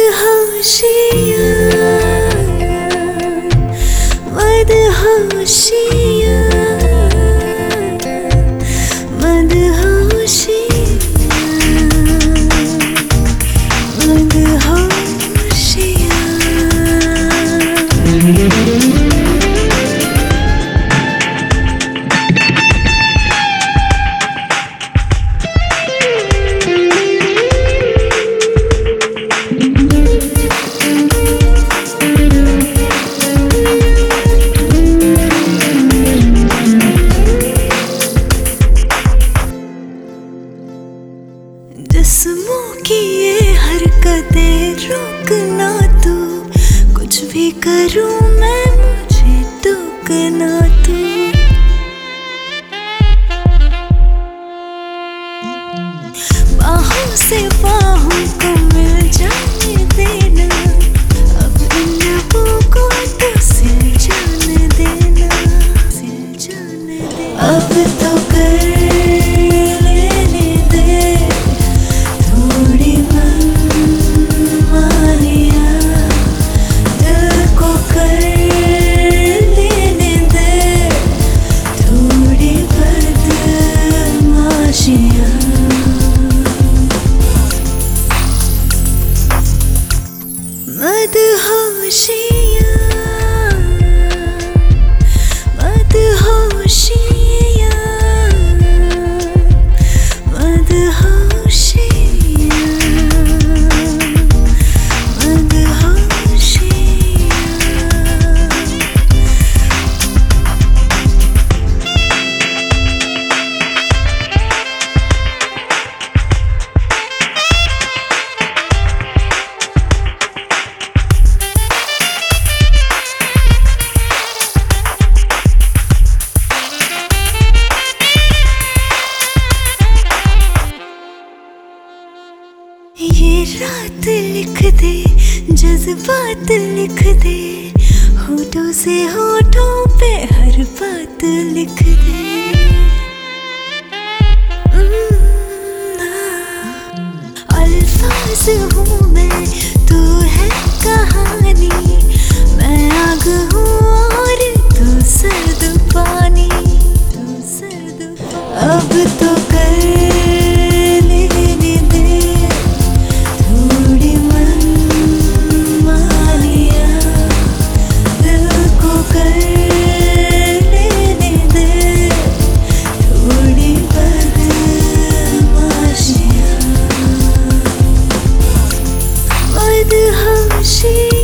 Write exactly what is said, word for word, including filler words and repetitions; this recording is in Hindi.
मदहोशियाँ मदहोशियाँ जिस्मों की ये हरकतें रोकना तू, कुछ भी करूं मैं मुझे टोकना तू। बाहों से बाहों को मिल जाने देना, अब इन लबों को तो सिल जाने देना, सिल जाने देना। अब तो कर मदहोशियाँ मदहोशियाँ ये रात लिख दे, जज्बात लिख दे, होठों से होठों पे हर बात लिख दे। अल्फाज हूँ मैं, तू है कहानी, मैं आग हूँ और तू सर्द पानी, तू सर्द पानी। अब तो कर मदहोशियाँ।